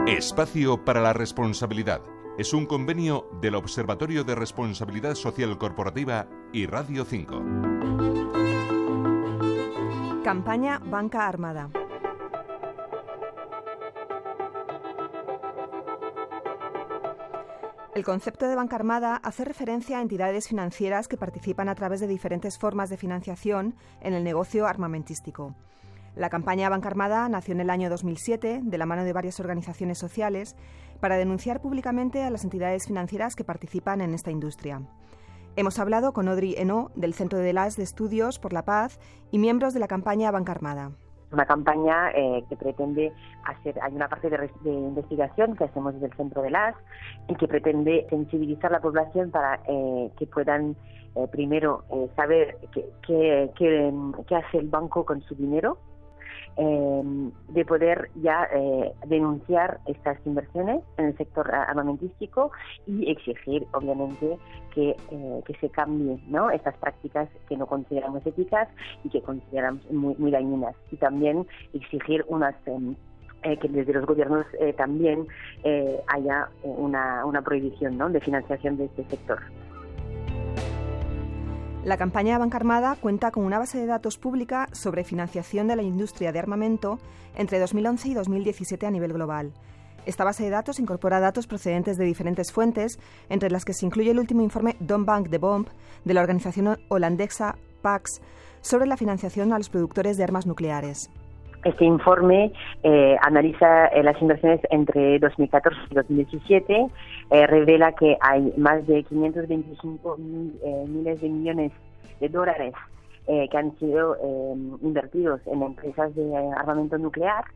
Espacio para la Responsabilidad. Es un convenio del Observatorio de Responsabilidad Social Corporativa y Radio 5. Campaña Banca Armada. El concepto de banca armada hace referencia a entidades financieras que participan a través de diferentes formas de financiación en el negocio armamentístico. La campaña Banca Armada nació en el año 2007 de la mano de varias organizaciones sociales para denunciar públicamente a las entidades financieras que participan en esta industria. Hemos hablado con Audrey Hainaut del Centre de l'As de Estudios por la Paz y miembros de la campaña Banca Armada. Una campaña que pretende hay una parte de investigación que hacemos desde el Centro de l'As y que pretende sensibilizar a la población para que puedan primero saber qué hace el banco con su dinero, de poder ya denunciar estas inversiones en el sector armamentístico y exigir, obviamente, que se cambien, ¿no?, estas prácticas que no consideramos éticas y que consideramos muy dañinas. Y también exigir que desde los gobiernos también haya una prohibición, ¿no?, de financiación de este sector. La campaña Banca Armada cuenta con una base de datos pública sobre financiación de la industria de armamento entre 2011 y 2017 a nivel global. Esta base de datos incorpora datos procedentes de diferentes fuentes, entre las que se incluye el último informe Don't Bank the Bomb de la organización holandesa PAX sobre la financiación a los productores de armas nucleares. Este informe analiza las inversiones entre 2014 y 2017, revela que hay más de 525 miles de millones de dólares que han sido invertidos en empresas de armamento nuclear.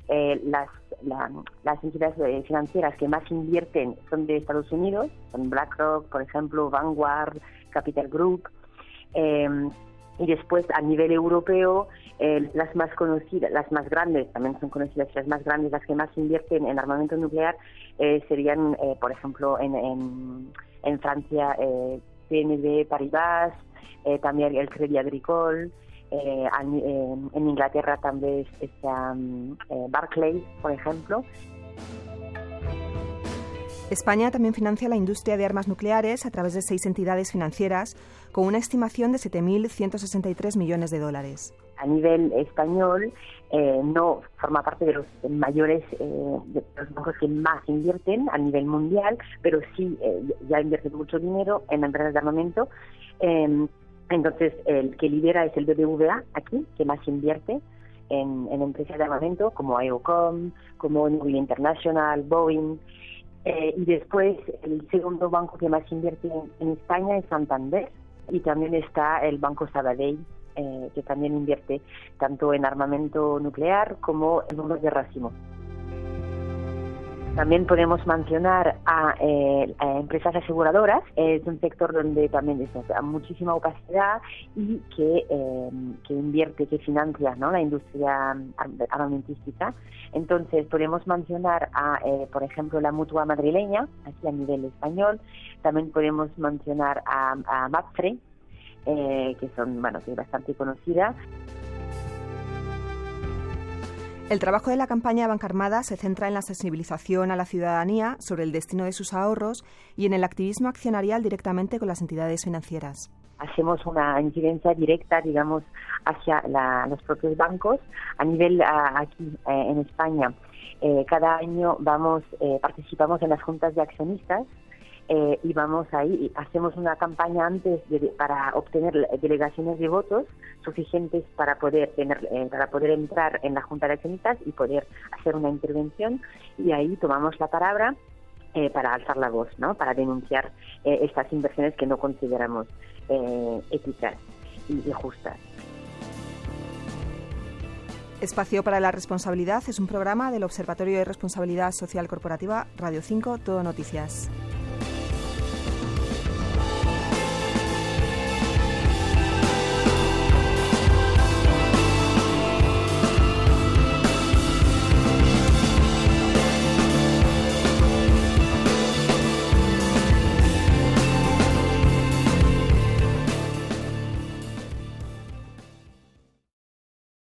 Las entidades financieras que más invierten son de Estados Unidos, son BlackRock, por ejemplo, Vanguard, Capital Group. Y después, a nivel europeo, las más conocidas, las más grandes, también son conocidas las más grandes, las que más invierten en armamento nuclear, serían, por ejemplo, en Francia, BNP Paribas, también el Crédit Agricole, en Inglaterra también está Barclays, por ejemplo. España también financia la industria de armas nucleares a través de 6 entidades financieras con una estimación de 7.163 millones de dólares. A nivel español no forma parte de los mayores, de los bancos que más invierten a nivel mundial, pero sí ya invierten mucho dinero en empresas de armamento. Entonces, el que lidera es el BBVA aquí, que más invierte en empresas de armamento como EOCOM, como Navy International, Boeing. Y después, el segundo banco que más invierte en España es Santander, y también está el Banco Sabadell, que también invierte tanto en armamento nuclear como en bombas de racimo. También podemos mencionar a empresas aseguradoras. Es un sector donde también hay muchísima opacidad y que invierte, que financia, ¿no?, la industria armamentística. Entonces podemos mencionar por ejemplo, la Mutua madrileña, aquí a nivel español. También podemos mencionar a Mapfre, que es bastante conocida. El trabajo de la campaña Banca Armada se centra en la sensibilización a la ciudadanía sobre el destino de sus ahorros y en el activismo accionarial directamente con las entidades financieras. Hacemos una incidencia directa, digamos, hacia los propios bancos. A nivel aquí en España, cada año participamos en las juntas de accionistas. Y vamos ahí y hacemos una campaña antes para obtener delegaciones de votos suficientes para poder entrar en la junta de accionistas y poder hacer una intervención, y ahí tomamos la palabra para alzar la voz, ¿no?, para denunciar estas inversiones que no consideramos éticas y justas. Espacio para la Responsabilidad es un programa del Observatorio de Responsabilidad Social Corporativa Radio 5, Todo Noticias.